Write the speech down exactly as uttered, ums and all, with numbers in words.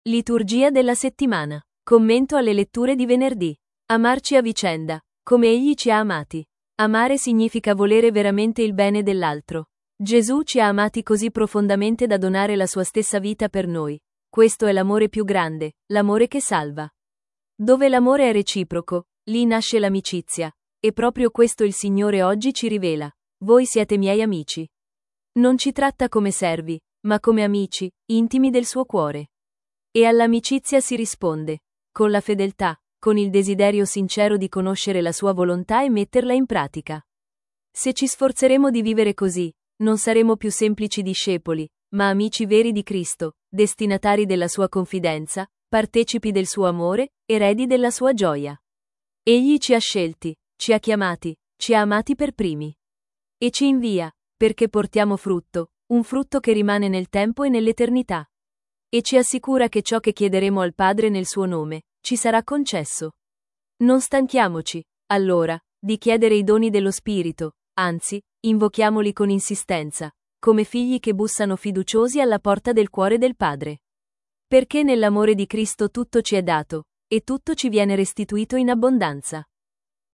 Liturgia della settimana. Commento alle letture di venerdì. Amarci a vicenda, come Egli ci ha amati. Amare significa volere veramente il bene dell'altro. Gesù ci ha amati così profondamente da donare la sua stessa vita per noi. Questo è l'amore più grande, l'amore che salva. Dove l'amore è reciproco, lì nasce l'amicizia. E proprio questo il Signore oggi ci rivela. Voi siete miei amici. Non ci tratta come servi, ma come amici, intimi del suo cuore. E all'amicizia si risponde con la fedeltà, con il desiderio sincero di conoscere la sua volontà e metterla in pratica. Se ci sforzeremo di vivere così, non saremo più semplici discepoli, ma amici veri di Cristo, destinatari della sua confidenza, partecipi del suo amore, eredi della sua gioia. Egli ci ha scelti, ci ha chiamati, ci ha amati per primi. E ci invia, perché portiamo frutto, un frutto che rimane nel tempo e nell'eternità. E ci assicura che ciò che chiederemo al Padre nel suo nome, ci sarà concesso. Non stanchiamoci, allora, di chiedere i doni dello Spirito, anzi, invochiamoli con insistenza, come figli che bussano fiduciosi alla porta del cuore del Padre. Perché nell'amore di Cristo tutto ci è dato, e tutto ci viene restituito in abbondanza.